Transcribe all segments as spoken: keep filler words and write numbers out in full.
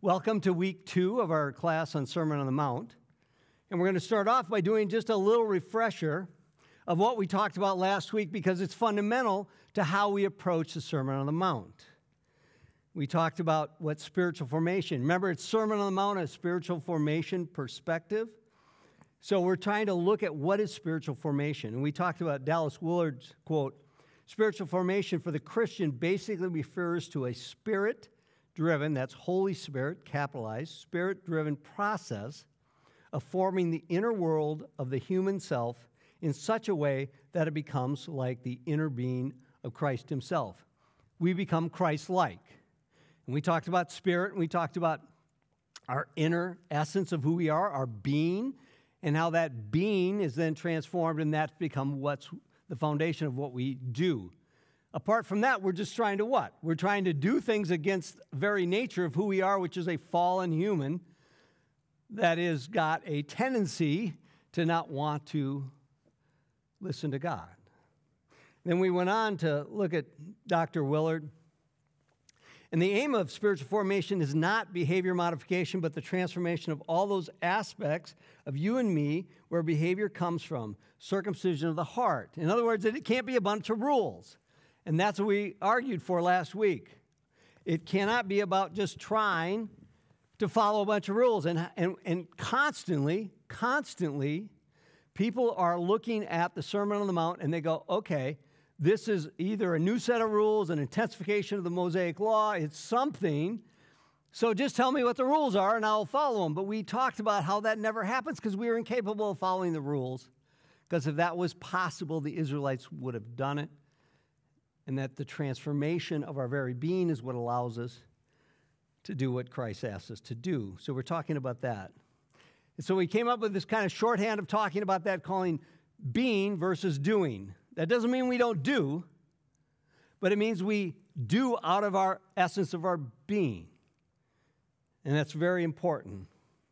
Welcome to week two of our class on Sermon on the Mount. And we're going to start off by doing just a little refresher of what we talked about last week because it's fundamental to how we approach the Sermon on the Mount. We talked about what spiritual formation. Remember, it's Sermon on the Mount, a spiritual formation perspective. So we're trying to look at what is spiritual formation. And we talked about Dallas Willard's quote, spiritual formation for the Christian basically refers to a spirit driven, that's Holy Spirit, capitalized, spirit-driven process of forming the inner world of the human self in such a way that it becomes like the inner being of Christ himself. We become Christ-like. And we talked about spirit, and we talked about our inner essence of who we are, our being, and how that being is then transformed, and that's become what's the foundation of what we do. Apart from that, we're just trying to what? We're trying to do things against the very nature of who we are, which is a fallen human that has got a tendency to not want to listen to God. Then we went on to look at Doctor Willard. And the aim of spiritual formation is not behavior modification, but the transformation of all those aspects of you and me where behavior comes from, circumcision of the heart. In other words, it can't be a bunch of rules. And that's what we argued for last week. It cannot be about just trying to follow a bunch of rules. And, and, and constantly, constantly, people are looking at the Sermon on the Mount and they go, okay, this is either a new set of rules, an intensification of the Mosaic Law, it's something. So just tell me what the rules are and I'll follow them. But we talked about how that never happens because we are incapable of following the rules. Because if that was possible, the Israelites would have done it. And that the transformation of our very being is what allows us to do what Christ asks us to do. So we're talking about that. And so we came up with this kind of shorthand of talking about that, calling being versus doing. That doesn't mean we don't do, but it means we do out of our essence of our being. And that's very important.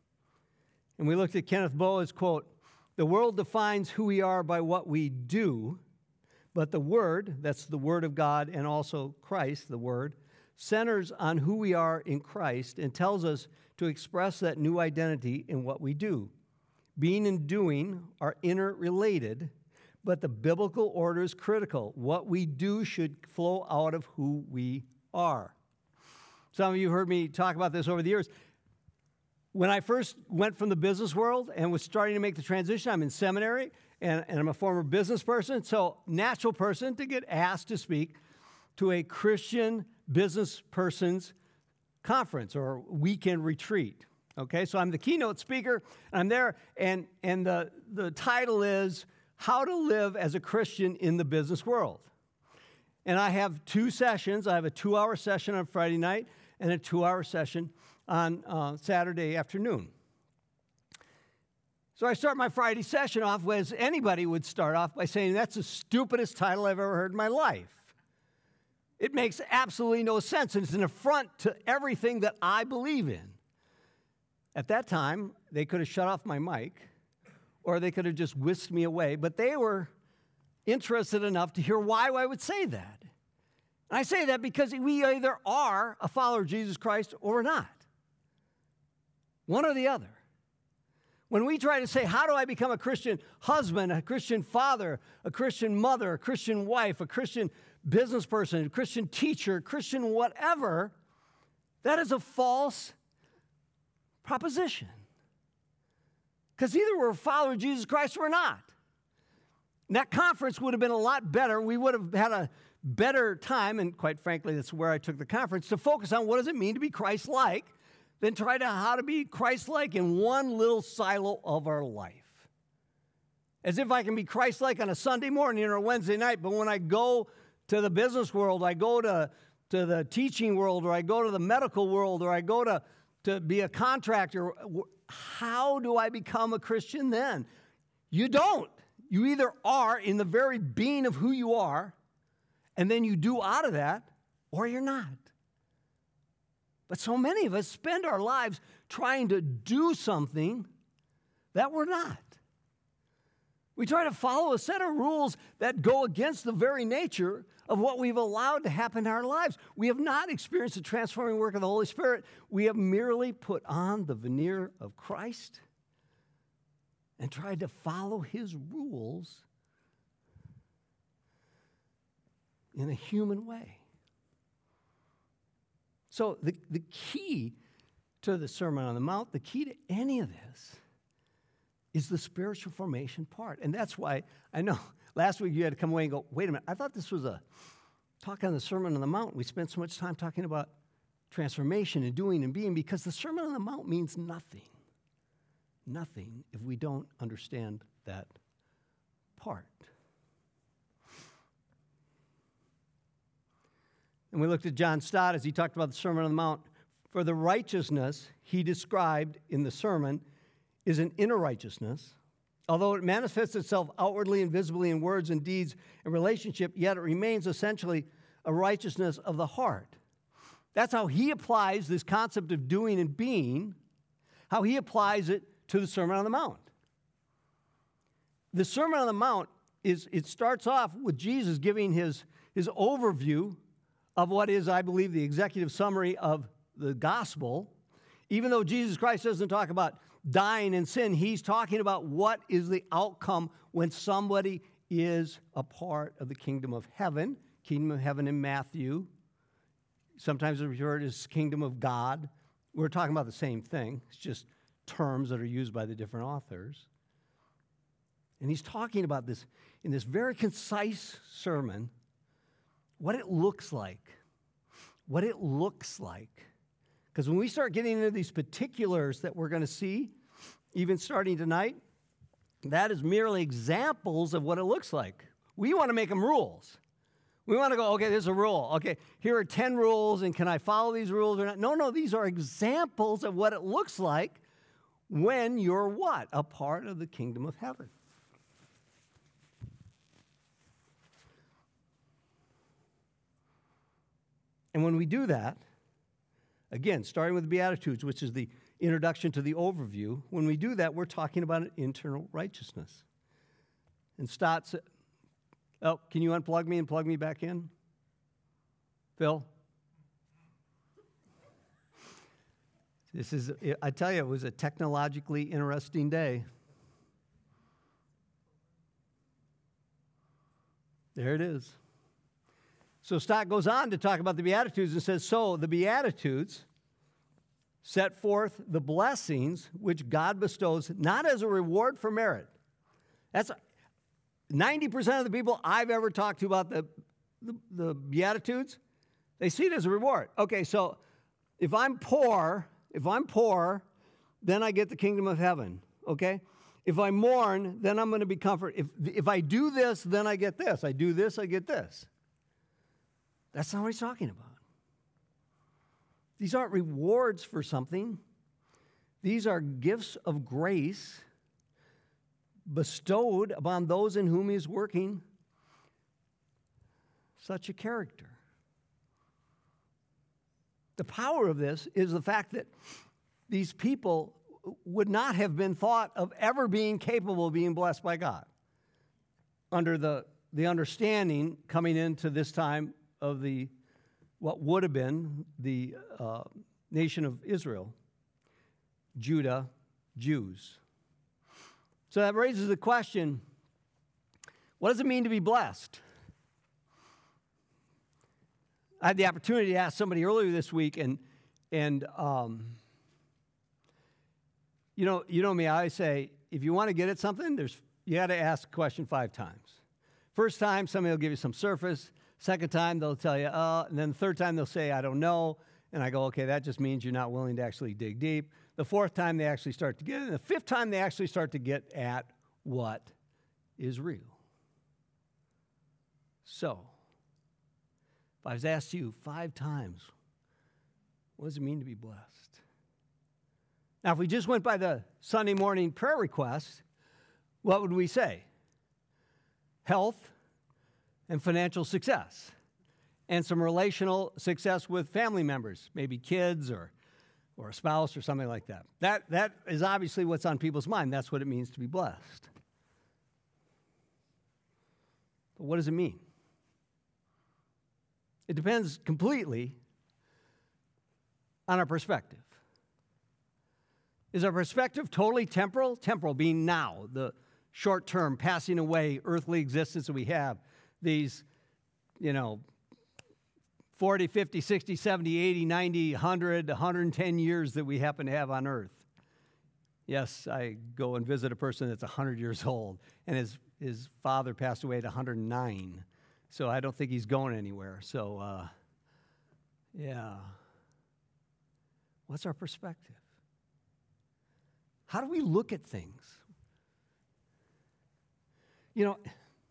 And we looked at Kenneth Boa's quote, the world defines who we are by what we do, but the Word, that's the Word of God, and also Christ, the Word, centers on who we are in Christ and tells us to express that new identity in what we do. Being and doing are interrelated, but the biblical order is critical. What we do should flow out of who we are. Some of you heard me talk about this over the years. When I first went from the business world and was starting to make the transition, I'm in seminary, And, and I'm a former business person, so natural person to get asked to speak to a Christian business person's conference or weekend retreat. Okay, so I'm the keynote speaker, and I'm there, and, and the, the title is How to Live as a Christian in the Business World. And I have two sessions. I have a two-hour session on Friday night and a two-hour session on uh, Saturday afternoon. So I start my Friday session off as anybody would start off by saying, that's the stupidest title I've ever heard in my life. It makes absolutely no sense, and it's an affront to everything that I believe in. At that time, they could have shut off my mic, or they could have just whisked me away, but they were interested enough to hear why I would say that. And I say that because we either are a follower of Jesus Christ or we're not. One or the other. When we try to say, how do I become a Christian husband, a Christian father, a Christian mother, a Christian wife, a Christian business person, a Christian teacher, a Christian whatever, that is a false proposition. Because either we're a follower of Jesus Christ or we're not. And that conference would have been a lot better. We would have had a better time, and quite frankly, that's where I took the conference, to focus on what does it mean to be Christ-like, then try to how to be Christ-like in one little silo of our life. As if I can be Christ-like on a Sunday morning or a Wednesday night, but when I go to the business world, I go to, to the teaching world, or I go to the medical world, or I go to, to be a contractor, how do I become a Christian then? You don't. You either are in the very being of who you are, and then you do out of that, or you're not. But so many of us spend our lives trying to do something that we're not. We try to follow a set of rules that go against the very nature of what we've allowed to happen in our lives. We have not experienced the transforming work of the Holy Spirit. We have merely put on the veneer of Christ and tried to follow his rules in a human way. So the, the key to the Sermon on the Mount, the key to any of this is the spiritual formation part. And that's why I know last week you had to come away and go, wait a minute, I thought this was a talk on the Sermon on the Mount. We spent so much time talking about transformation and doing and being because the Sermon on the Mount means nothing. Nothing if we don't understand that part. And we looked at John Stott as he talked about the Sermon on the Mount. For the righteousness he described in the sermon is an inner righteousness. Although it manifests itself outwardly and visibly in words and deeds and relationship, yet it remains essentially a righteousness of the heart. That's how he applies this concept of doing and being, how he applies it to the Sermon on the Mount. The Sermon on the Mount, is it starts off with Jesus giving his, his overview of what is, I believe, the executive summary of the gospel. Even though Jesus Christ doesn't talk about dying in sin, he's talking about what is the outcome when somebody is a part of the kingdom of heaven. Kingdom of heaven in Matthew. Sometimes it's referred as kingdom of God. We're talking about the same thing. It's just terms that are used by the different authors. And he's talking about this in this very concise sermon, what it looks like. What it looks like. Because when we start getting into these particulars that we're going to see, even starting tonight, that is merely examples of what it looks like. We want to make them rules. We want to go, okay, there's a rule. Okay, here are ten rules, and can I follow these rules or not? No, no, these are examples of what it looks like when you're what? A part of the kingdom of heaven. And when we do that, again, starting with the Beatitudes, which is the introduction to the overview, when we do that, we're talking about an internal righteousness. And Stott said, oh, can you unplug me and plug me back in? Phil? This is, I tell you, it was a technologically interesting day. There it is. So Stott goes on to talk about the Beatitudes and says, so the Beatitudes set forth the blessings which God bestows, not as a reward for merit. That's ninety percent of the people I've ever talked to about the, the, the Beatitudes, they see it as a reward. Okay, so if I'm poor, if I'm poor, then I get the kingdom of heaven, okay? If I mourn, then I'm going to be comforted. If, if I do this, then I get this. I do this, I get this. That's not what he's talking about. These aren't rewards for something. These are gifts of grace bestowed upon those in whom he is working such a character. The power of this is the fact that these people would not have been thought of ever being capable of being blessed by God under the, the understanding coming into this time of the what would have been the uh, nation of Israel, Judah, Jews. So that raises the question, what does it mean to be blessed? I had the opportunity to ask somebody earlier this week, and and um, you know, you know me, I always say, if you want to get at something, there's you got to ask a question five times. First time, somebody will give you some surface. Second time, they'll tell you, uh, and then the third time, they'll say, I don't know. And I go, okay, that just means you're not willing to actually dig deep. The fourth time, they actually start to get it. And the fifth time, they actually start to get at what is real. So, if I was asked you five times, what does it mean to be blessed? Now, if we just went by the Sunday morning prayer request, what would we say? Health and financial success, and some relational success with family members, maybe kids or, or a spouse or something like that. That. That is obviously what's on people's mind. That's what it means to be blessed. But what does it mean? It depends completely on our perspective. Is our perspective totally temporal? Temporal being now, the short-term, passing away, earthly existence that we have. These, you know, forty, fifty, sixty, seventy, eighty, ninety, one hundred, one hundred ten years that we happen to have on earth. Yes, I go and visit a person that's one hundred years old, and his, his father passed away at one hundred nine, so I don't think he's going anywhere. So, uh, yeah. What's our perspective? How do we look at things? You know,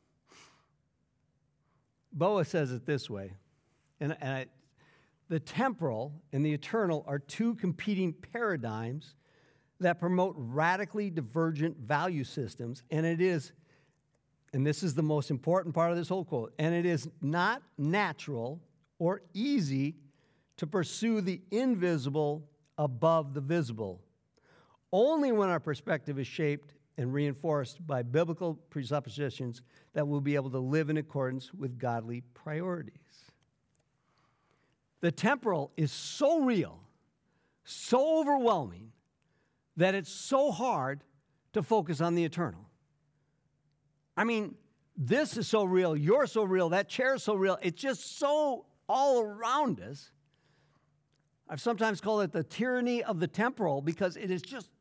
Boa says it this way, and, and I, the temporal and the eternal are two competing paradigms that promote radically divergent value systems, and it is, and this is the most important part of this whole quote, and it is not natural or easy to pursue the invisible above the visible, only when our perspective is shaped and reinforced by biblical presuppositions that we'll be able to live in accordance with godly priorities. The temporal is so real, so overwhelming, that it's so hard to focus on the eternal. I mean, this is so real, you're so real, that chair's so real, it's just so all around us. I've sometimes called it the tyranny of the temporal because it is just,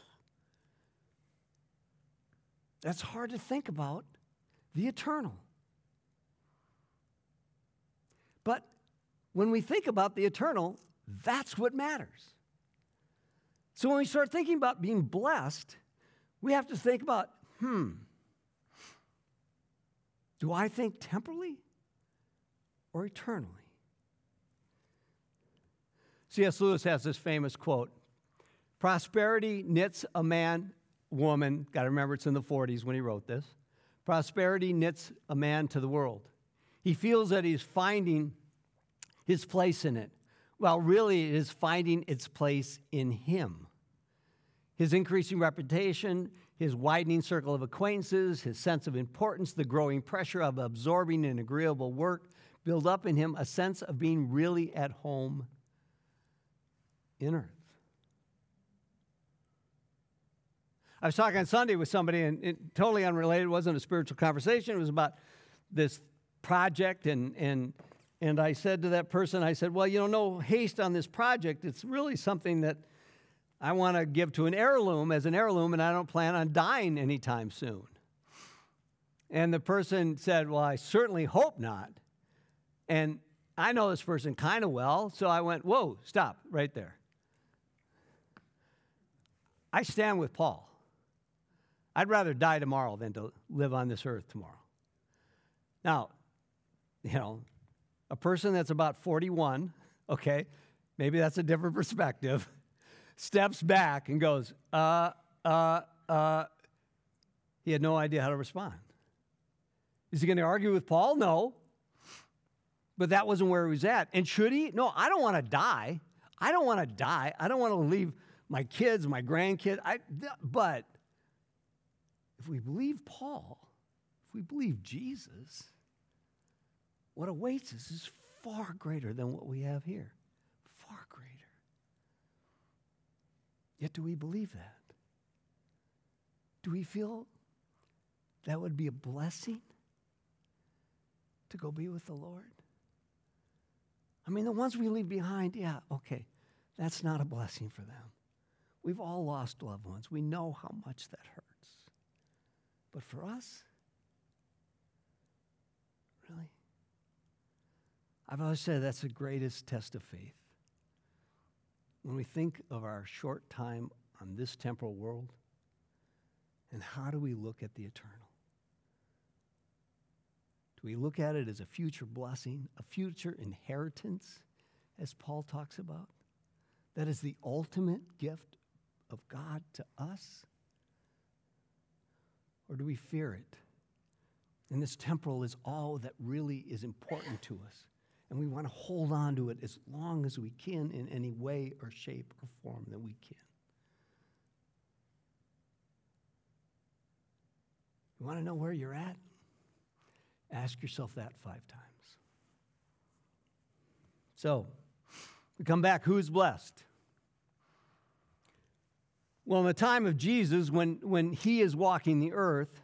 that's hard to think about the eternal. But when we think about the eternal, that's what matters. So when we start thinking about being blessed, we have to think about, hmm, do I think temporally or eternally? C S Lewis has this famous quote, prosperity knits a man, woman, got to remember it's in the forties when he wrote this, prosperity knits a man to the world. He feels that he's finding his place in it. Well, really, it is finding its place in him. His increasing reputation, his widening circle of acquaintances, his sense of importance, the growing pressure of absorbing and agreeable work build up in him a sense of being really at home in earth. I was talking on Sunday with somebody, and it, totally unrelated. It wasn't a spiritual conversation. It was about this project, and and and I said to that person, I said, well, you know, no haste on this project. It's really something that I want to give to an heirloom as an heirloom, and I don't plan on dying anytime soon. And the person said, well, I certainly hope not. And I know this person kind of well, so I went, whoa, stop right there. I stand with Paul. I'd rather die tomorrow than to live on this earth tomorrow. Now, you know, a person that's about forty-one, okay, maybe that's a different perspective, steps back and goes, uh, uh, uh, he had no idea how to respond. Is he going to argue with Paul? No. But that wasn't where he was at. And should he? No, I don't want to die. I don't want to die. I don't want to leave my kids, my grandkids. I, but if we believe Paul, if we believe Jesus, what awaits us is far greater than what we have here. Far greater. Yet do we believe that? Do we feel that would be a blessing to go be with the Lord? I mean, the ones we leave behind, yeah, okay, that's not a blessing for them. We've all lost loved ones. We know how much that hurts. But for us, really? I've always said that's the greatest test of faith. When we think of our short time on this temporal world, and how do we look at the eternal? Do we look at it as a future blessing, a future inheritance, as Paul talks about? That is the ultimate gift of God to us? Or do we fear it? And this temporal is all that really is important to us. And we want to hold on to it as long as we can in any way or shape or form that we can. You want to know where you're at? Ask yourself that five times. So, we come back, who's blessed? Well, in the time of Jesus, when, when he is walking the earth,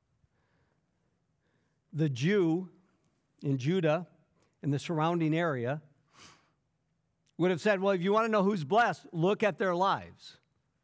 the Jew in Judah and the surrounding area would have said, well, if you want to know who's blessed, look at their lives.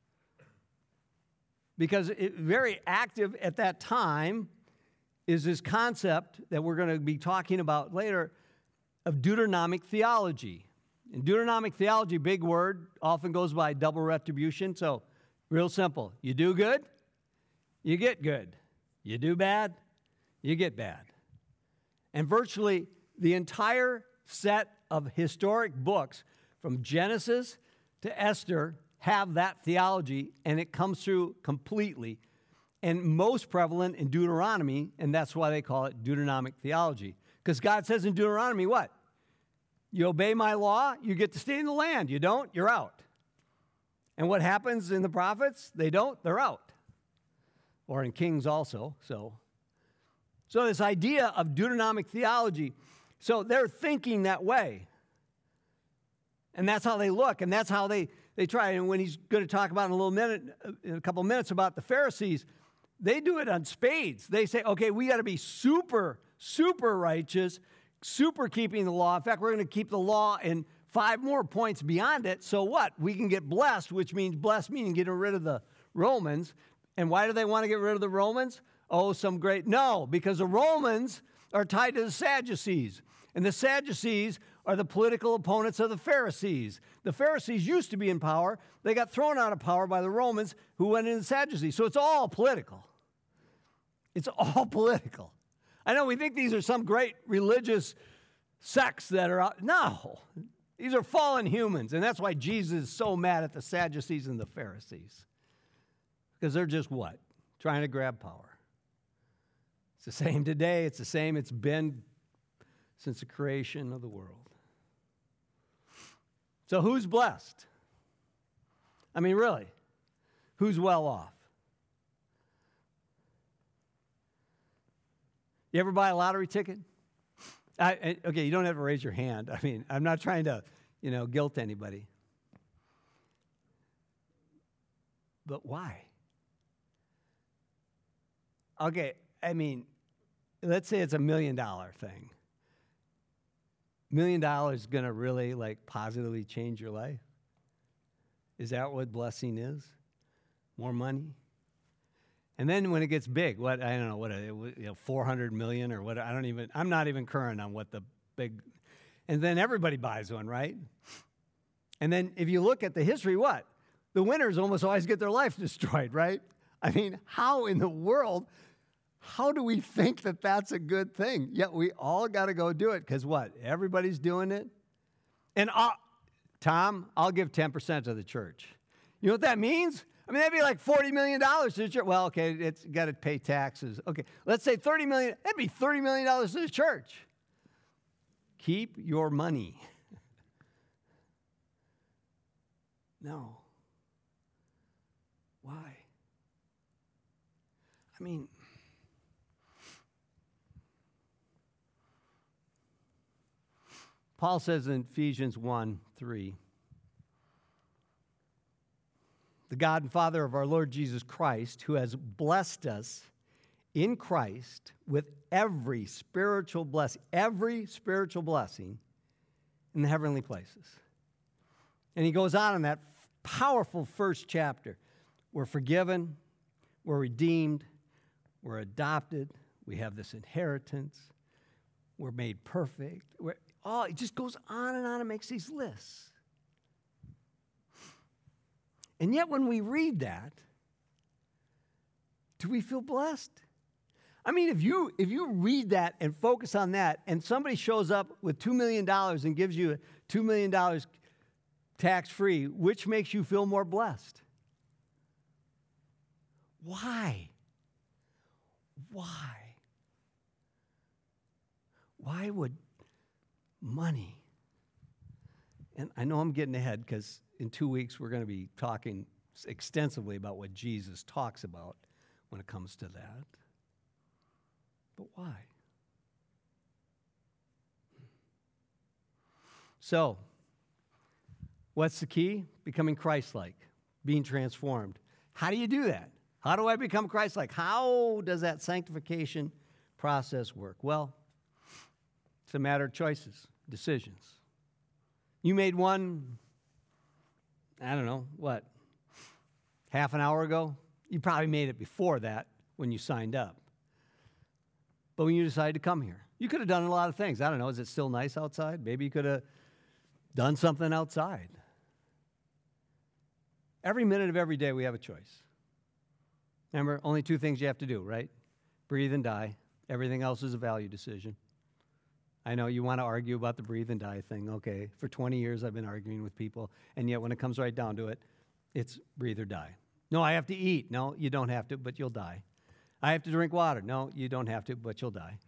Because it, very active at that time is this concept that we're going to be talking about later of Deuteronomic theology. And Deuteronomic theology, big word, often goes by double retribution. So, real simple. You do good, you get good. You do bad, you get bad. And virtually the entire set of historic books from Genesis to Esther have that theology, and it comes through completely. And most prevalent in Deuteronomy, and that's why they call it Deuteronomic theology. Because God says in Deuteronomy, what? You obey my law, you get to stay in the land. You don't, you're out. And what happens in the prophets? They don't, they're out. Or in Kings also, so. So this idea of Deuteronomic theology, so they're thinking that way. And that's how they look, and that's how they, they try. And when he's going to talk about in a little minute, in a couple minutes about the Pharisees, they do it on spades. They say, okay, we got to be super, super righteous, super keeping the law. In fact, we're going to keep the law and five more points beyond it. So what? We can get blessed, which means blessed meaning getting rid of the Romans. And why do they want to get rid of the Romans? Oh, some great, no, because the Romans are tied to the Sadducees. And the Sadducees are the political opponents of the Pharisees. The Pharisees used to be in power. They got thrown out of power by the Romans who went into the Sadducees. So it's all political. It's all political. I know we think these are some great religious sects that are out. No, these are fallen humans. And that's why Jesus is so mad at the Sadducees and the Pharisees. Because they're just what? Trying to grab power. It's the same today. It's the same it's been since the creation of the world. So who's blessed? I mean, really, who's well off? You ever buy a lottery ticket? I, I, okay, you don't have to raise your hand. I mean, I'm not trying to, you know, guilt anybody. But why? Okay, I mean, let's say it's a million dollar thing. Million dollars is going to really, like, positively change your life? Is that what blessing is? More money? And then when it gets big, what, I don't know, what, you know, four hundred million or what, I don't even, I'm not even current on what the big, and then everybody buys one, right? And then if you look at the history, what? The winners almost always get their life destroyed, right? I mean, how in the world, how do we think that that's a good thing? Yet we all got to go do it because what? Everybody's doing it? And I'll, Tom, I'll give ten percent to the church. You know what that means? I mean, that'd be like forty million dollars to the church. Well, okay, it's got to pay taxes. Okay, let's say thirty million dollars. That'd be thirty million dollars to the church. Keep your money. No. Why? I mean, Paul says in Ephesians one three, the God and Father of our Lord Jesus Christ, who has blessed us in Christ with every spiritual blessing, every spiritual blessing in the heavenly places. And he goes on in that powerful first chapter. We're forgiven, we're redeemed, we're adopted, we have this inheritance, we're made perfect. We're, oh, it just goes on and on and makes these lists. And yet when we read that, do we feel blessed? I mean, if you if you read that and focus on that, and somebody shows up with two million dollars and gives you two million dollars tax-free, which makes you feel more blessed? Why? Why? Why would money? And I know I'm getting ahead because in two weeks we're going to be talking extensively about what Jesus talks about when it comes to that. But why? So, what's the key? Becoming Christ-like, being transformed. How do you do that? How do I become Christ-like? How does that sanctification process work? Well, it's a matter of choices, decisions. You made one, I don't know, what, half an hour ago? You probably made it before that when you signed up. But when you decided to come here, you could have done a lot of things. I don't know, is it still nice outside? Maybe you could have done something outside. Every minute of every day we have a choice. Remember, only two things you have to do, right? Breathe and die. Everything else is a value decision. I know you want to argue about the breathe and die thing. Okay, for twenty years I've been arguing with people, and yet when it comes right down to it, it's breathe or die. No, I have to eat. No, you don't have to, but you'll die. I have to drink water. No, you don't have to, but you'll die.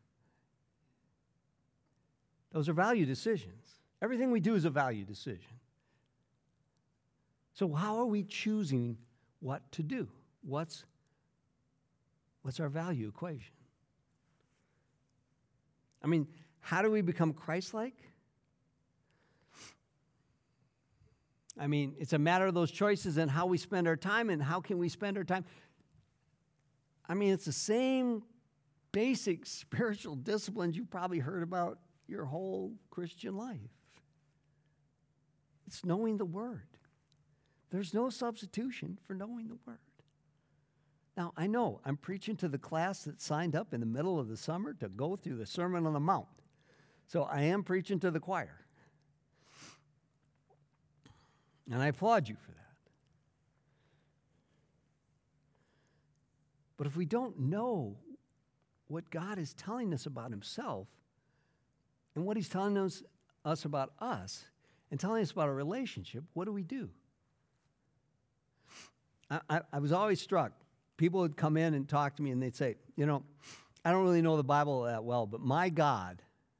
Those are value decisions. Everything we do is a value decision. So how are we choosing what to do? What's, what's our value equation? I mean, how do we become Christ-like? I mean, it's a matter of those choices and how we spend our time, and how can we spend our time. I mean, it's the same basic spiritual disciplines you've probably heard about your whole Christian life. It's knowing the Word. There's no substitution for knowing the Word. Now, I know I'm preaching to the class that signed up in the middle of the summer to go through the Sermon on the Mount. So I am preaching to the choir. And I applaud you for that. But if we don't know what God is telling us about himself and what he's telling us, us about us and telling us about a relationship, what do we do? I, I, I was always struck. People would come in and talk to me and they'd say, you know, I don't really know the Bible that well, but my God.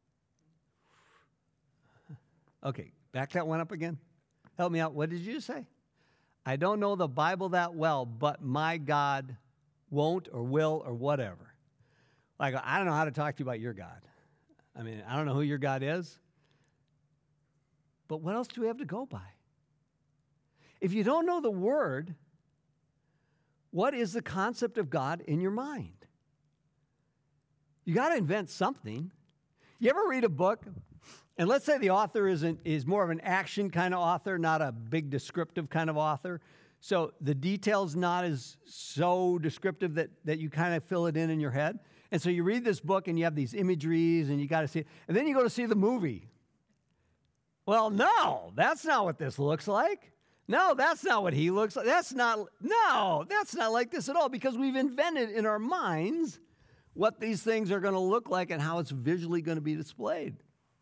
Okay, back that one up again. Help me out. What did you say? I don't know the Bible that well, but my God won't or will or whatever. Like, I don't know how to talk to you about your God. I mean, I don't know who your God is. But what else do we have to go by? If you don't know the Word, what is the concept of God in your mind? You got to invent something. You ever read a book, and let's say the author isn't is more of an action kind of author, not a big descriptive kind of author. So the detail's not as so descriptive that, that you kind of fill it in in your head. And so you read this book, and you have these imageries, and you got to see it. And then you go to see the movie. Well, no, that's not what this looks like. No, that's not what he looks like. That's not, no, that's not like this at all, because we've invented in our minds what these things are going to look like and how it's visually going to be displayed.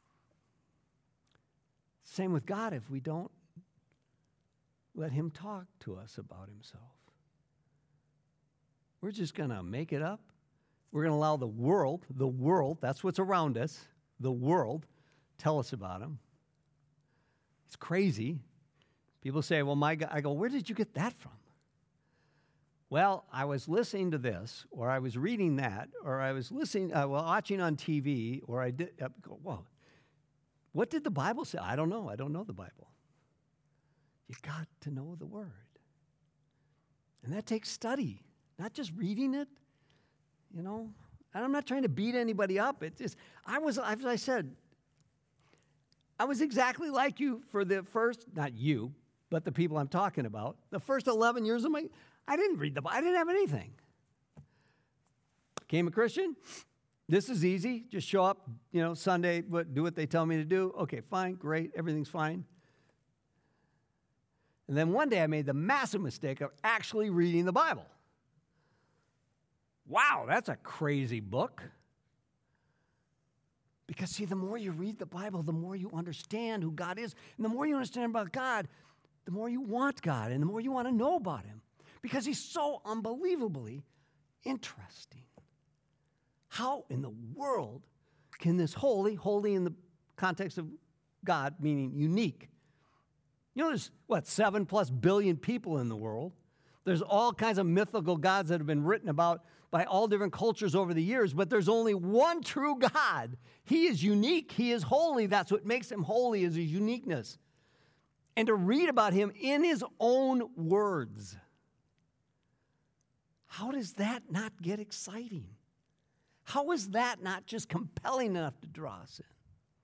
Same with God if we don't let him talk to us about himself. We're just going to make it up. We're going to allow the world, the world, that's what's around us, the world, tell us about him. It's crazy. People say, well, my God, I go, where did you get that from? Well, I was listening to this, or I was reading that, or I was listening, uh, well, watching on T V, or I did, uh, go, whoa, what did the Bible say? I don't know. I don't know the Bible. You got to know the Word. And that takes study, not just reading it, you know. And I'm not trying to beat anybody up. It's just, I was, as I said, I was exactly like you for the first, not you, but the people I'm talking about, the first eleven years of my, I didn't read the Bible. I didn't have anything. Became a Christian. This is easy. Just show up, you know, Sunday, do what they tell me to do. Okay, fine, great, everything's fine. And then one day I made the massive mistake of actually reading the Bible. Wow, that's a crazy book. Because, see, the more you read the Bible, the more you understand who God is. And the more you understand about God, the more you want God and the more you want to know about him. Because he's so unbelievably interesting. How in the world can this holy, holy in the context of God, meaning unique. You know, there's, what, seven plus billion people in the world. There's all kinds of mythical gods that have been written about by all different cultures over the years, but there's only one true God. He is unique. He is holy. That's what makes him holy, is his uniqueness. And to read about him in his own words, how does that not get exciting? How is that not just compelling enough to draw us in?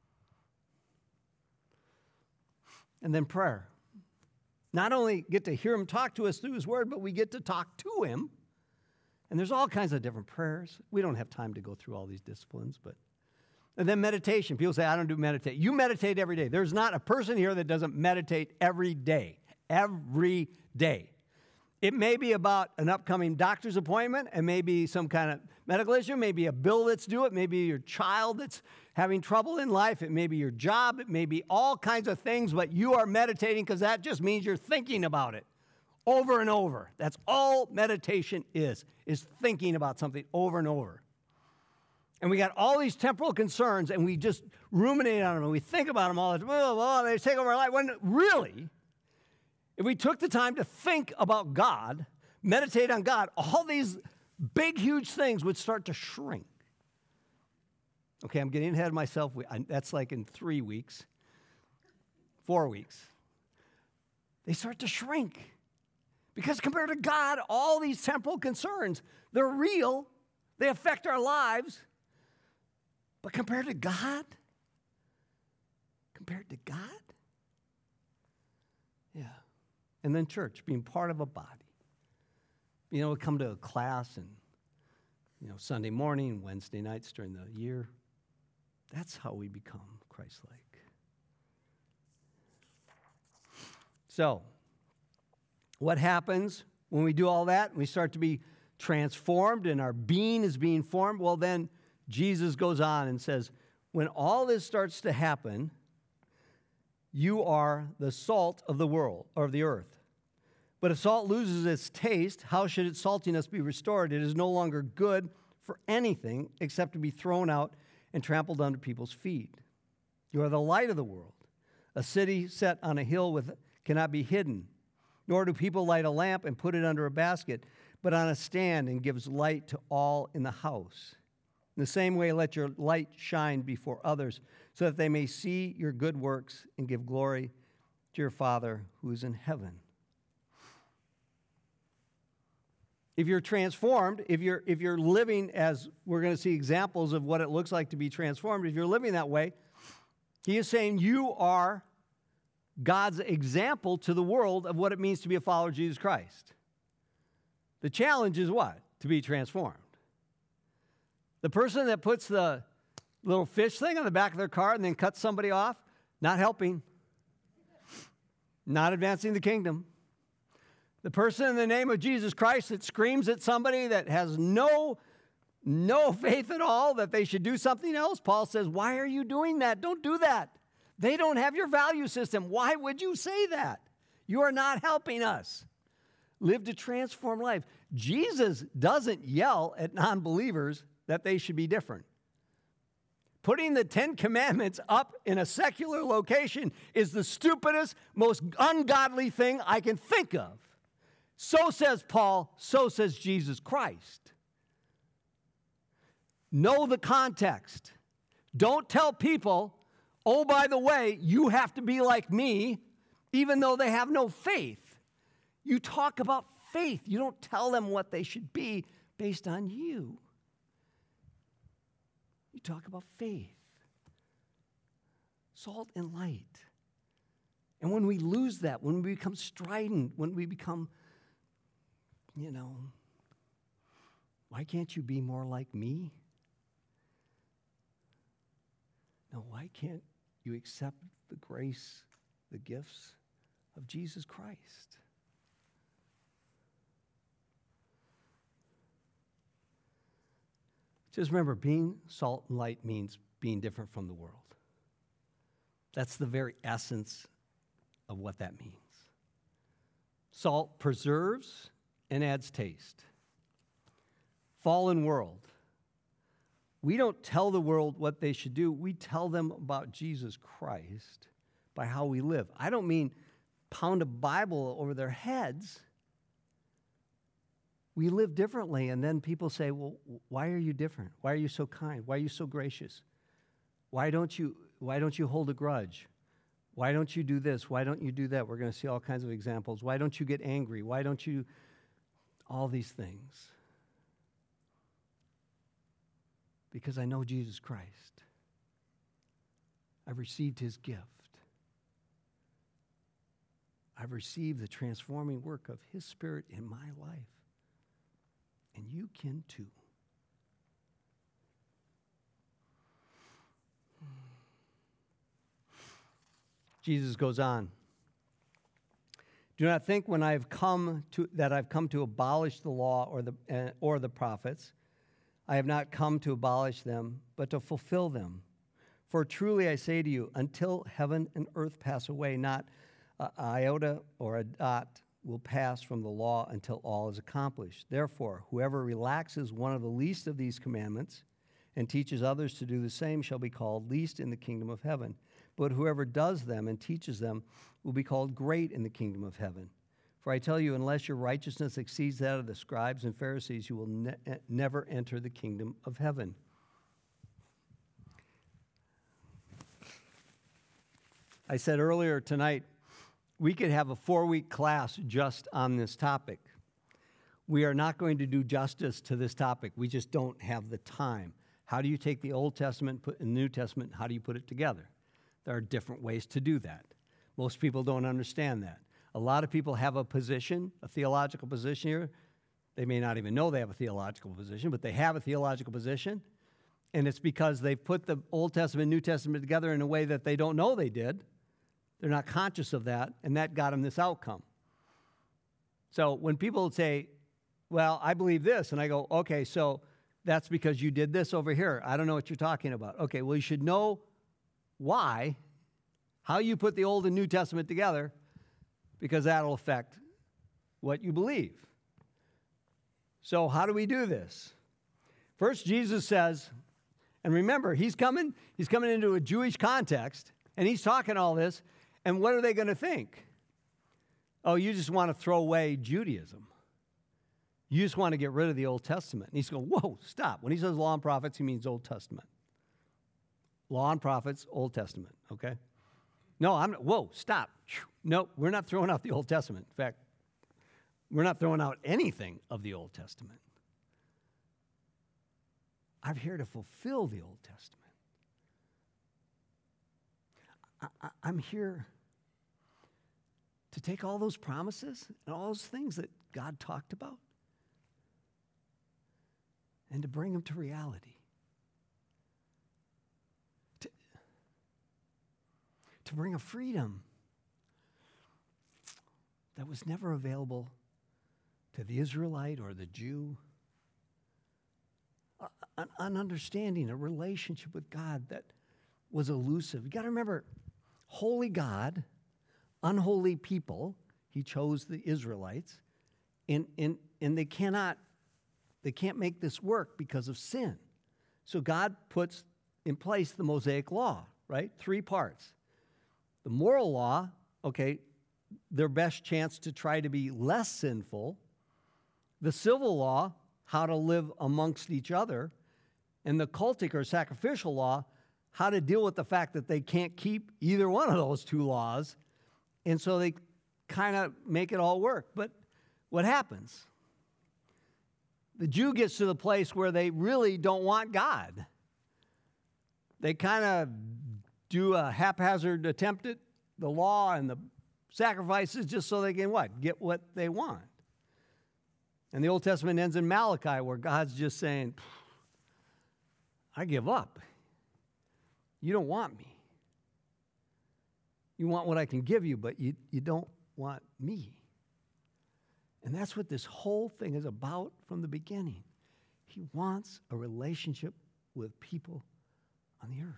And then prayer. Not only get to hear him talk to us through his word, but we get to talk to him. And there's all kinds of different prayers. We don't have time to go through all these disciplines, but and then meditation. People say, I don't do meditate. You meditate every day. There's not a person here that doesn't meditate every day. Every day. It may be about an upcoming doctor's appointment. It may be some kind of medical issue. It may be a bill that's due. It may be your child that's having trouble in life. It may be your job. It may be all kinds of things, but you are meditating because that just means you're thinking about it over and over. That's all meditation is, is thinking about something over and over. And we got all these temporal concerns, and we just ruminate on them, and we think about them all the time. Oh, well, they take over our life. When really, if we took the time to think about God, meditate on God, all these big, huge things would start to shrink. Okay, I'm getting ahead of myself. That's like in three weeks, four weeks. They start to shrink. Because compared to God, all these temporal concerns, they're real. They affect our lives. But compared to God, compared to God, yeah. And then church, being part of a body. You know, we come to a class and, you know, Sunday morning, Wednesday nights during the year. That's how we become Christ-like. So, what happens when we do all that? We start to be transformed and our being is being formed. Well, then Jesus goes on and says, when all this starts to happen, you are the salt of the world, or of the earth. But if salt loses its taste, how should its saltiness be restored? It is no longer good for anything except to be thrown out and trampled under people's feet. You are the light of the world. A city set on a hill with cannot be hidden. Nor do people light a lamp and put it under a basket, but on a stand, and gives light to all in the house. In the same way, let your light shine before others, so that they may see your good works and give glory to your Father who is in heaven. If you're transformed, if you're, if you're living as we're going to see examples of what it looks like to be transformed, if you're living that way, he is saying you are God's example to the world of what it means to be a follower of Jesus Christ. The challenge is what? To be transformed. The person that puts the little fish thing on the back of their car and then cuts somebody off, not helping, not advancing the kingdom. The person in the name of Jesus Christ that screams at somebody that has no, no faith at all that they should do something else, Paul says, why are you doing that? Don't do that. They don't have your value system. Why would you say that? You are not helping us live to transform life. Jesus doesn't yell at non-believers that they should be different. Putting the Ten Commandments up in a secular location is the stupidest, most ungodly thing I can think of. So says Paul, so says Jesus Christ. Know the context. Don't tell people, oh, by the way, you have to be like me, even though they have no faith. You talk about faith. You don't tell them what they should be based on you. You talk about faith. Salt and light. And when we lose that, when we become strident, when we become, you know, why can't you be more like me? No, why can't you accept the grace, the gifts of Jesus Christ? Just remember, being salt and light means being different from the world. That's the very essence of what that means. Salt preserves and adds taste. Fallen world. We don't tell the world what they should do. We tell them about Jesus Christ by how we live. I don't mean pound a Bible over their heads. we live differently, and then people say, well, why are you different? Why are you so kind? Why are you so gracious? Why don't you, why don't you hold a grudge? Why don't you do this? Why don't you do that? We're going to see all kinds of examples. Why don't you get angry? Why don't you, all these things? Because I know Jesus Christ. I've received his gift. I've received the transforming work of his Spirit in my life. And you can too. Jesus goes on. Do not think when I've come to that I've come to abolish the law or the uh, or the prophets. I have not come to abolish them, but to fulfill them. For truly I say to you, until heaven and earth pass away, not an iota or a dot will pass from the law until all is accomplished. Therefore, whoever relaxes one of the least of these commandments and teaches others to do the same shall be called least in the kingdom of heaven. But whoever does them and teaches them will be called great in the kingdom of heaven. For I tell you, unless your righteousness exceeds that of the scribes and Pharisees, you will ne- never enter the kingdom of heaven. I said earlier tonight, we could have a four-week class just on this topic. We are not going to do justice to this topic. We just don't have the time. How do you take the Old Testament, put in the New Testament, how do you put it together? There are different ways to do that. Most people don't understand that. A lot of people have a position, a theological position here. They may not even know they have a theological position, but they have a theological position, and it's because they've put the Old Testament and New Testament together in a way that they don't know they did. They're not conscious of that, and that got them this outcome. So when people say, well, I believe this, and I go, okay, so that's because you did this over here. I don't know what you're talking about. Okay, well, you should know why, how you put the Old and New Testament together, because that'll affect what you believe. So how do we do this? First, Jesus says, and remember, he's coming, he's coming into a Jewish context, and he's talking all this, and what are they going to think? Oh, you just want to throw away Judaism. You just want to get rid of the Old Testament. And he's going, whoa, stop. When he says law and prophets, he means Old Testament. Law and prophets, Old Testament, okay? No, I'm, whoa, stop. No, we're not throwing out the Old Testament. In fact, we're not throwing out anything of the Old Testament. I'm here to fulfill the Old Testament. I, I, I'm here to take all those promises and all those things that God talked about and to bring them to reality. To, to bring a freedom that was never available to the Israelite or the Jew. An, an understanding, a relationship with God that was elusive. You got to remember, holy God, unholy people, he chose the Israelites, and, and, and they cannot, they can't make this work because of sin. So God puts in place the Mosaic law, right? Three parts. The moral law, okay, their best chance to try to be less sinful. The civil law, how to live amongst each other. And the cultic or sacrificial law, how to deal with the fact that they can't keep either one of those two laws. And so they kind of make it all work. But what happens? The Jew gets to the place where they really don't want God. They kind of do a haphazard attempt at the law and the sacrifices just so they can what? Get what they want. And the Old Testament ends in Malachi where God's just saying, I give up. You don't want me. You want what I can give you, but you, you don't want me. And that's what this whole thing is about from the beginning. He wants a relationship with people on the earth.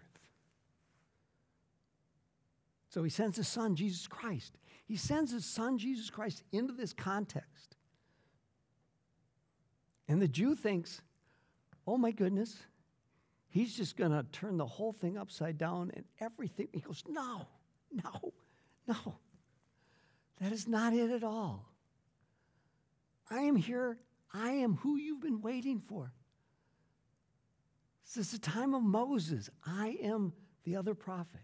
So he sends his son, Jesus Christ. He sends his son, Jesus Christ, into this context. And the Jew thinks, oh my goodness, he's just going to turn the whole thing upside down and everything. He goes, no, no, no. That is not it at all. I am here I am who you've been waiting for. This is the time of Moses. I am the other prophet.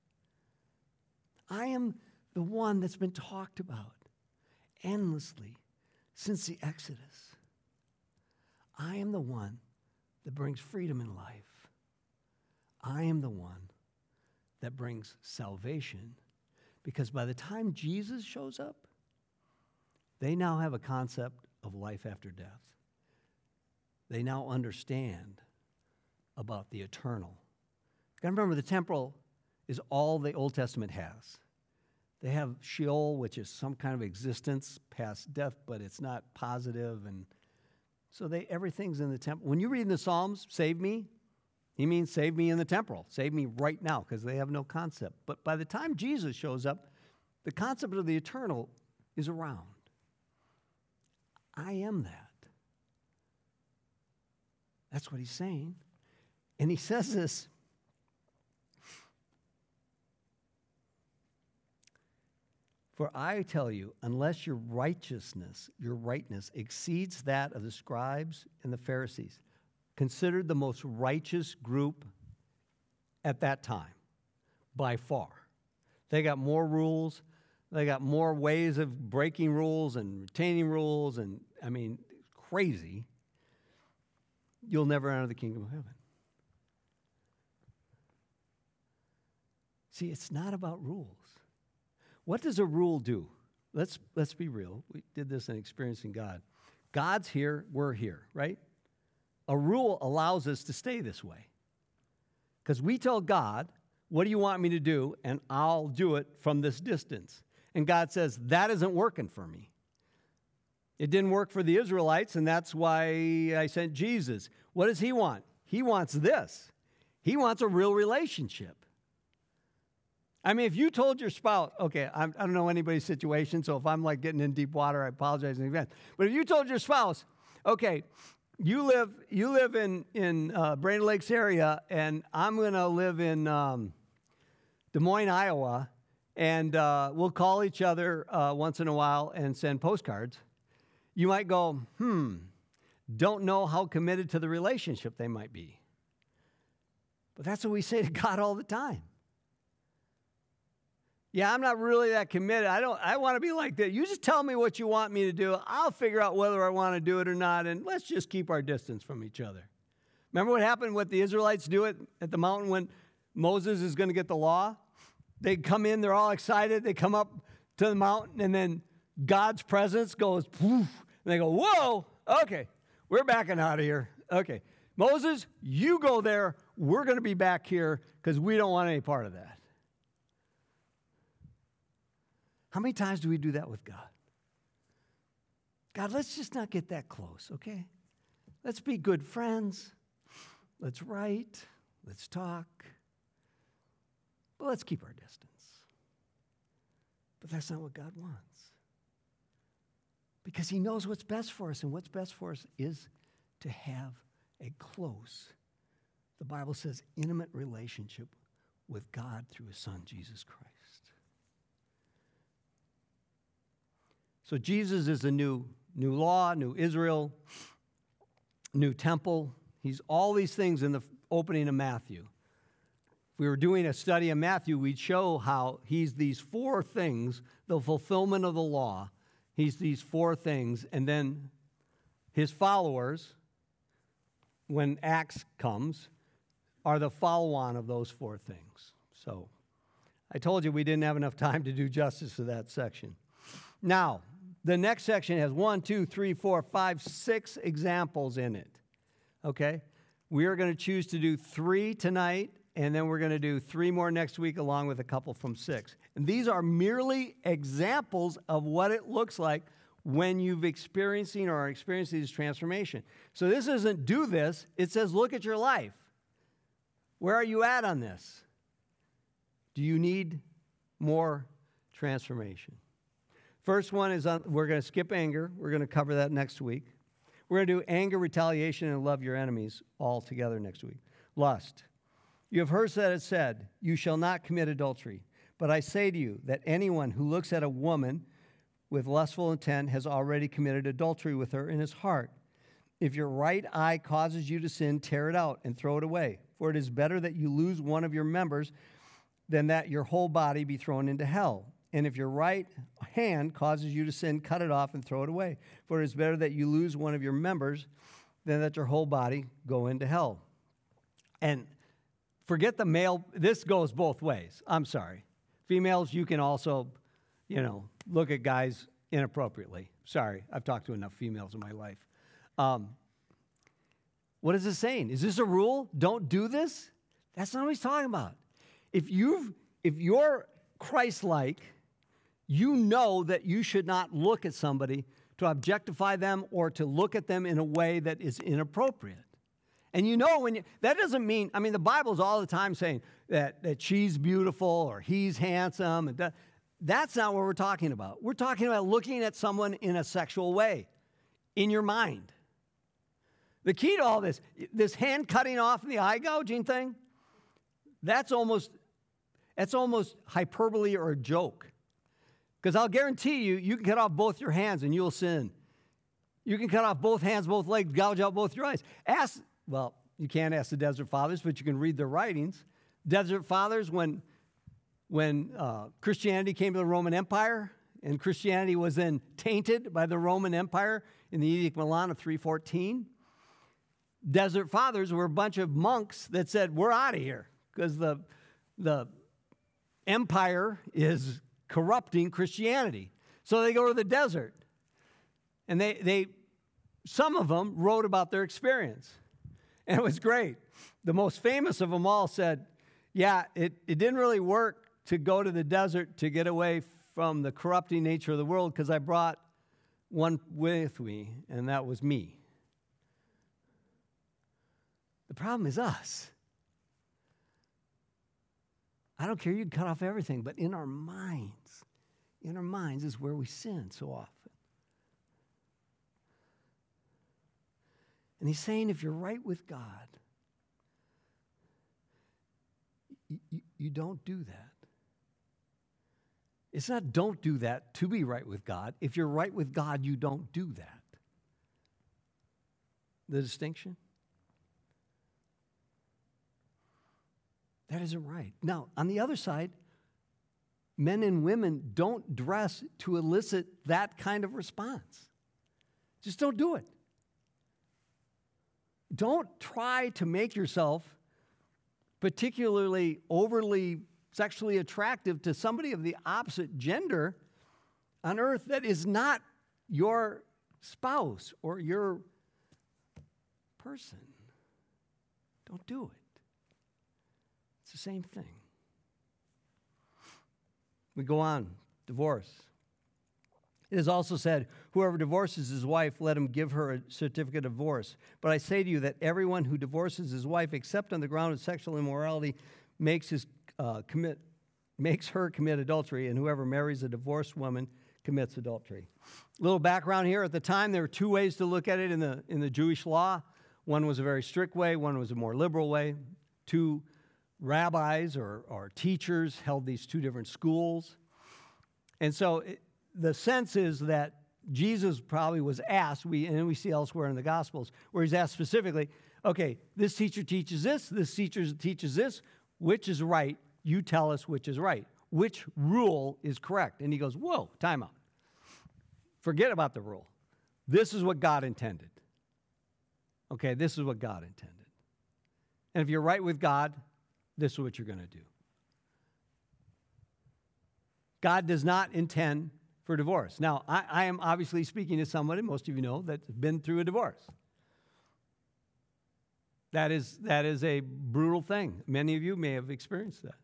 I am the one that's been talked about endlessly since the Exodus. I am the one that brings freedom in life. I am the one that brings salvation, because by the time Jesus shows up, they now have a concept of life after death. They now understand about the eternal. You got to remember, the temporal is all the Old Testament has. They have Sheol, which is some kind of existence past death, but it's not positive, and so they everything's in the temple. When you read in the Psalms, save me, he means save me in the temporal. Save me right now, because they have no concept. But by the time Jesus shows up, the concept of the eternal is around. I am that. That's what he's saying. And he says this. For I tell you, unless your righteousness, your rightness, exceeds that of the scribes and the Pharisees, considered the most righteous group at that time, by far. They got more rules. They got more ways of breaking rules and retaining rules, and, I mean, crazy. You'll never enter the kingdom of heaven. See, it's not about rules. What does a rule do? Let's, let's be real. We did this in Experiencing God. God's here, we're here, right? A rule allows us to stay this way. Because we tell God, what do you want me to do? And I'll do it from this distance. And God says, that isn't working for me. It didn't work for the Israelites, and that's why I sent Jesus. What does he want? He wants this. He wants a real relationship. I mean, if you told your spouse, okay, I'm, I don't know anybody's situation, so if I'm like getting in deep water, I apologize in advance. But if you told your spouse, okay, you live you live in, in uh, Brainerd Lakes area, and I'm going to live in um, Des Moines, Iowa, and uh, we'll call each other uh, once in a while and send postcards, you might go, hmm, don't know how committed to the relationship they might be. But that's what we say to God all the time. Yeah, I'm not really that committed. I don't. I want to be like that. You just tell me what you want me to do. I'll figure out whether I want to do it or not, and let's just keep our distance from each other. Remember what happened with the Israelites do it at the mountain when Moses is going to get the law? They come in, they're all excited. They come up to the mountain, and then God's presence goes poof, and they go, whoa, okay, we're backing out of here. Okay, Moses, you go there. We're going to be back here because we don't want any part of that. How many times do we do that with God? God, let's just not get that close, okay? Let's be good friends. Let's write. Let's talk. But let's keep our distance. But that's not what God wants. Because he knows what's best for us, and what's best for us is to have a close, the Bible says, intimate relationship with God through his Son, Jesus Christ. So Jesus is the new, new law, new Israel, new temple. He's all these things in the opening of Matthew. If we were doing a study of Matthew, we'd show how he's these four things, the fulfillment of the law. He's these four things, and then his followers, when Acts comes, are the follow-on of those four things. So I told you we didn't have enough time to do justice to that section. Now, the next section has one, two, three, four, five, six examples in it, okay? We are going to choose to do three tonight, and then we're going to do three more next week along with a couple from six. And these are merely examples of what it looks like when you've experiencing or are experiencing this transformation. So this isn't do this. It says look at your life. Where are you at on this? Do you need more transformation? First one is, on, we're going to skip anger. We're going to cover that next week. We're going to do anger, retaliation, and love your enemies all together next week. Lust. You have heard that it said, you shall not commit adultery. But I say to you that anyone who looks at a woman with lustful intent has already committed adultery with her in his heart. If your right eye causes you to sin, tear it out and throw it away. For it is better that you lose one of your members than that your whole body be thrown into hell. And if your right hand causes you to sin, cut it off and throw it away. For it is better that you lose one of your members than that your whole body go into hell. And forget the male. This goes both ways. I'm sorry. Females, you can also, you know, look at guys inappropriately. Sorry, I've talked to enough females in my life. Um, what is it saying? Is this a rule? Don't do this? That's not what he's talking about. If you've, if you're Christ-like, you know that you should not look at somebody to objectify them or to look at them in a way that is inappropriate. And you know when you, that doesn't mean, I mean, the Bible's all the time saying that, that she's beautiful or he's handsome. And that, that's not what we're talking about. We're talking about looking at someone in a sexual way, in your mind. The key to all this, this hand cutting off and the eye gouging thing, that's almost, that's almost hyperbole or a joke. Because I'll guarantee you, you can cut off both your hands and you'll sin. You can cut off both hands, both legs, gouge out both your eyes. Ask, well, you can't ask the Desert Fathers, but you can read their writings. Desert Fathers, when, when uh, Christianity came to the Roman Empire, and Christianity was then tainted by the Roman Empire in the Edict of Milan of three fourteen, Desert Fathers were a bunch of monks that said, we're out of here, because the, the empire is corrupting Christianity. So they go to the desert. And they, they, some of them wrote about their experience. And it was great. The most famous of them all said, yeah, it, it didn't really work to go to the desert to get away from the corrupting nature of the world because I brought one with me, and that was me. The problem is us. I don't care, you can cut off everything, but in our minds, in our minds is where we sin so often. And he's saying if you're right with God, you, you, you don't do that. It's not don't do that to be right with God. If you're right with God, you don't do that. The distinction? That isn't right. Now, on the other side, men and women don't dress to elicit that kind of response. Just don't do it. Don't try to make yourself particularly overly sexually attractive to somebody of the opposite gender on earth that is not your spouse or your person. Don't do it. It's the same thing. We go on. Divorce. It is also said, whoever divorces his wife, let him give her a certificate of divorce. But I say to you that everyone who divorces his wife, except on the ground of sexual immorality, makes his uh, commit makes her commit adultery, and whoever marries a divorced woman commits adultery. A little background here. At the time, there were two ways to look at it in the in the Jewish law. One was a very strict way. One was a more liberal way. Two rabbis or, or teachers held these two different schools. And so it, the sense is that Jesus probably was asked, we, and we see elsewhere in the Gospels, where he's asked specifically, okay, this teacher teaches this, this teacher teaches this, which is right? You tell us which is right. Which rule is correct? And he goes, whoa, time out. Forget about the rule. This is what God intended. Okay, this is what God intended. And if you're right with God, this is what you're going to do. God does not intend for divorce. Now, I, I am obviously speaking to somebody, most of you know, that's been through a divorce. That is, that is a brutal thing. Many of you may have experienced that.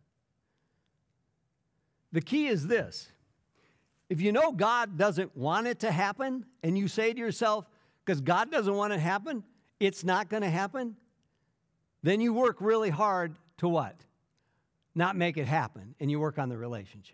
The key is this. If you know God doesn't want it to happen, and you say to yourself, because God doesn't want it to happen, it's not going to happen, then you work really hard to what? Not make it happen, and you work on the relationship.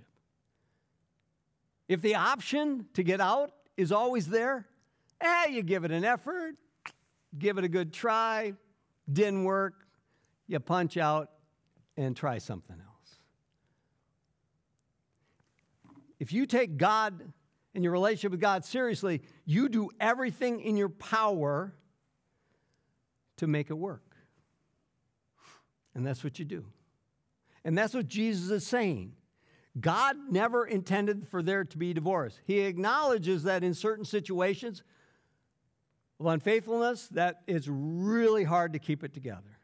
If the option to get out is always there, eh, you give it an effort, give it a good try, didn't work, you punch out and try something else. If you take God and your relationship with God seriously, you do everything in your power to make it work. And that's what you do. And that's what Jesus is saying. God never intended for there to be divorce. He acknowledges that in certain situations of unfaithfulness, that it's really hard to keep it together.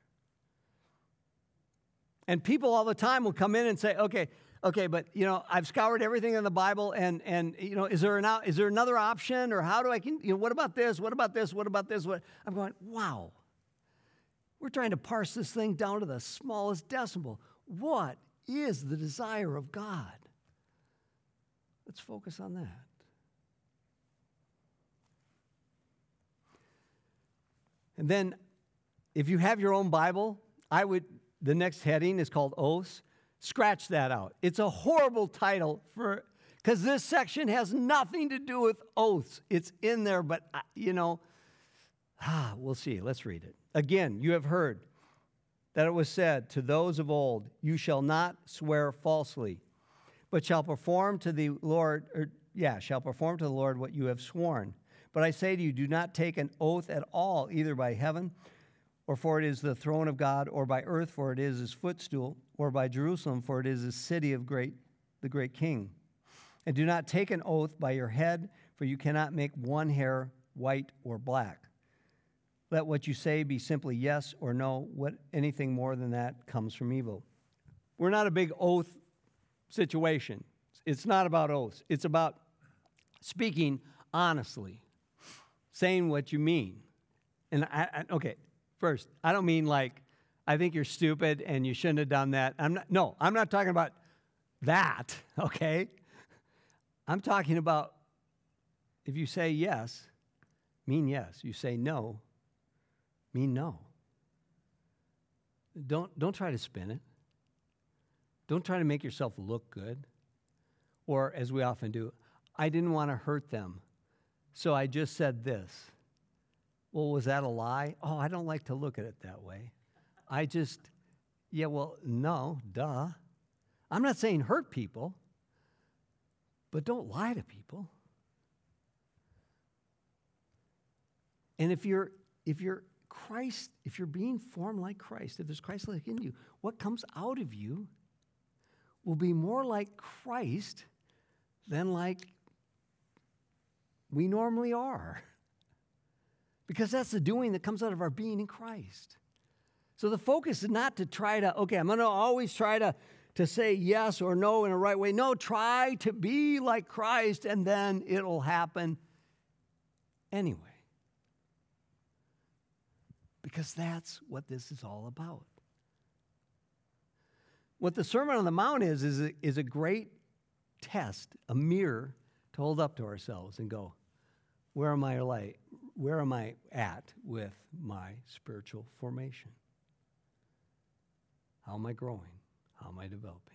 And people all the time will come in and say, okay, okay, but, you know, I've scoured everything in the Bible, and, and you know, is there, an, is there another option, or how do I, can, you know, what about this, what about this, what about this? What? I'm going, wow. We're trying to parse this thing down to the smallest decimal. What is the desire of God? Let's focus on that. And then, if you have your own Bible, I would, the next heading is called Oaths. Scratch that out. It's a horrible title for, because this section has nothing to do with oaths. It's in there, but, you know, ah, we'll see. Let's read it. Again, you have heard that it was said to those of old, you shall not swear falsely, but shall perform to the Lord, or yeah, shall perform to the Lord what you have sworn. But I say to you, do not take an oath at all, either by heaven, or for it is the throne of God, or by earth, for it is his footstool, or by Jerusalem, for it is the city of great, the great king. And do not take an oath by your head, for you cannot make one hair white or black. Let what you say be simply yes or no. What anything more than that comes from evil. We're not a big oath situation. It's not about oaths. It's about speaking honestly, saying what you mean. And I, I okay, first, I don't mean like, I think you're stupid and you shouldn't have done that. I'm not. No, I'm not talking about that. Okay, I'm talking about if you say yes, mean yes. You say no, mean no. Don't, don't try to spin it. Don't try to make yourself look good. Or, as we often do, I didn't want to hurt them, so I just said this. Well, was that a lie? Oh, I don't like to look at it that way. I just, yeah, well, no, duh. I'm not saying hurt people, but don't lie to people. And if you're, if you're Christ, if you're being formed like Christ, if there's Christ like in you, what comes out of you will be more like Christ than like we normally are. Because that's the doing that comes out of our being in Christ. So the focus is not to try to, okay, I'm going to always try to, to say yes or no in a right way. No, try to be like Christ, and then it'll happen anyway. Because that's what this is all about. What the Sermon on the Mount is, is a, is a great test, a mirror to hold up to ourselves and go, where am I like, where am I at with my spiritual formation? How am I growing? How am I developing?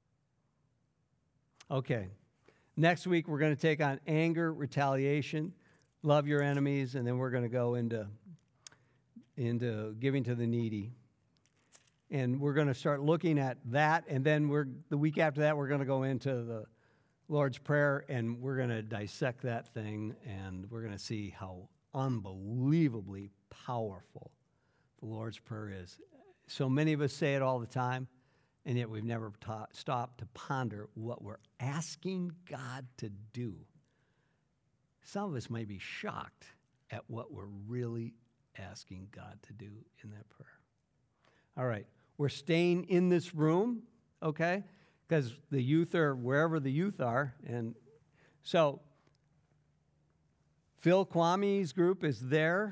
Okay, next week we're going to take on anger, retaliation, love your enemies, and then we're going to go into, into giving to the needy. And we're going to start looking at that, and then we're the week after that, we're going to go into the Lord's Prayer, and we're going to dissect that thing, and we're going to see how unbelievably powerful the Lord's Prayer is. So many of us say it all the time, and yet we've never ta- stopped to ponder what we're asking God to do. Some of us may be shocked at what we're really asking God to do in that prayer. All right, we're staying in this room, okay? Because the youth are wherever the youth are. And so Phil Kwame's group is there.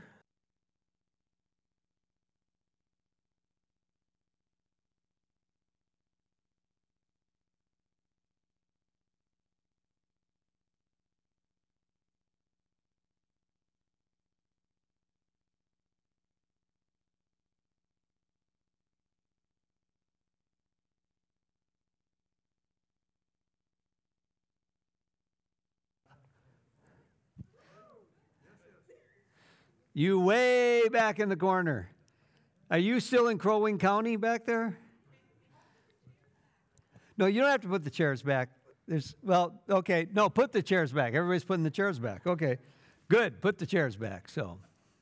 You way back in the corner. Are you still in Crow Wing County back there? No, you don't have to put the chairs back. There's, well, okay. No, put the chairs back. Everybody's putting the chairs back. Okay. Good. Put the chairs back. So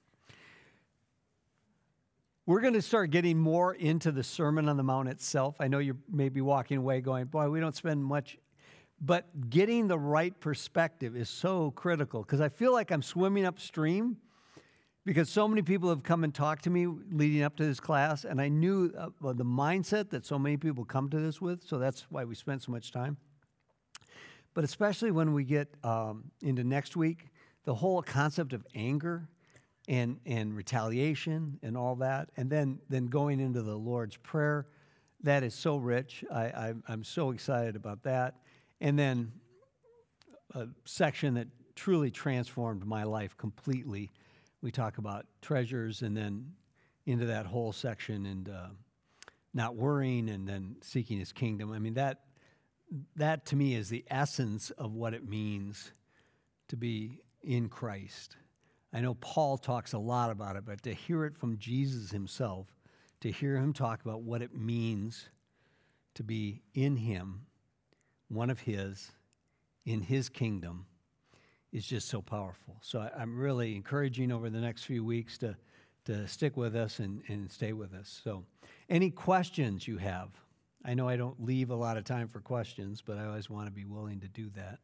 we're going to start getting more into the Sermon on the Mount itself. I know you're maybe walking away going, boy, we don't spend much. But getting the right perspective is so critical because I feel like I'm swimming upstream because so many people have come and talked to me leading up to this class, and I knew uh, the mindset that so many people come to this with, so that's why we spent so much time. But especially when we get um, into next week, the whole concept of anger and and retaliation and all that, and then then going into the Lord's Prayer, that is so rich. I, I I'm so excited about that. And then a section that truly transformed my life completely. We talk about treasures, and then into that whole section, and uh, not worrying, and then seeking His kingdom. I mean that that to me is the essence of what it means to be in Christ. I know Paul talks a lot about it, but to hear it from Jesus Himself, to hear Him talk about what it means to be in Him, one of His, in His kingdom, is just so powerful. So I, I'm really encouraging over the next few weeks to, to stick with us and, and stay with us. So any questions you have? I know I don't leave a lot of time for questions, but I always want to be willing to do that.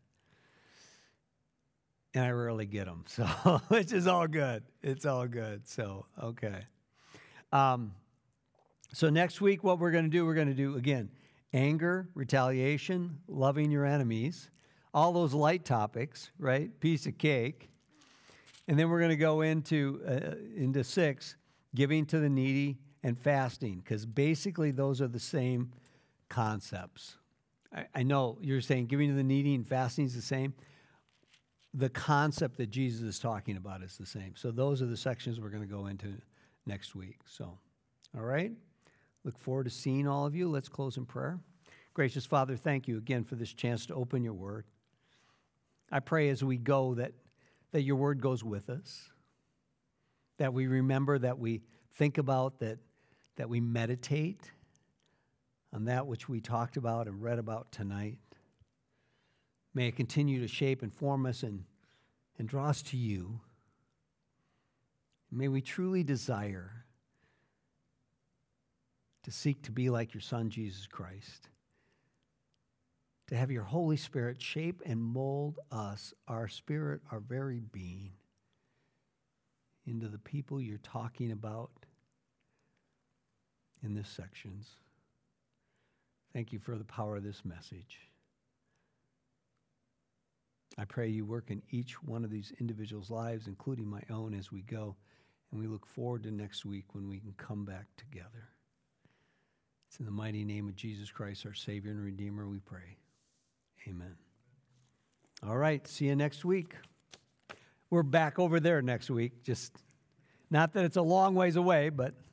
And I rarely get them, so which is all good. It's all good. So, okay. Um, so next week, what we're going to do, we're going to do, again, anger, retaliation, loving your enemies, all those light topics, right? Piece of cake. And then we're going to go into, uh, into six, giving to the needy and fasting, because basically those are the same concepts. I, I know you're saying giving to the needy and fasting is the same. The concept that Jesus is talking about is the same. So those are the sections we're going to go into next week. So, all right. Look forward to seeing all of you. Let's close in prayer. Gracious Father, thank you again for this chance to open your word. I pray as we go that, that your word goes with us, that we remember, that we think about, that, that we meditate on that which we talked about and read about tonight. May it continue to shape and form us and, and draw us to you. May we truly desire to seek to be like your Son, Jesus Christ, to have your Holy Spirit shape and mold us, our spirit, our very being, into the people you're talking about in this sections. Thank you for the power of this message. I pray you work in each one of these individuals' lives, including my own, as we go, and we look forward to next week when we can come back together. It's in the mighty name of Jesus Christ, our Savior and Redeemer, we pray. Amen. All right, see you next week. We're back over there next week. Just not that it's a long ways away, but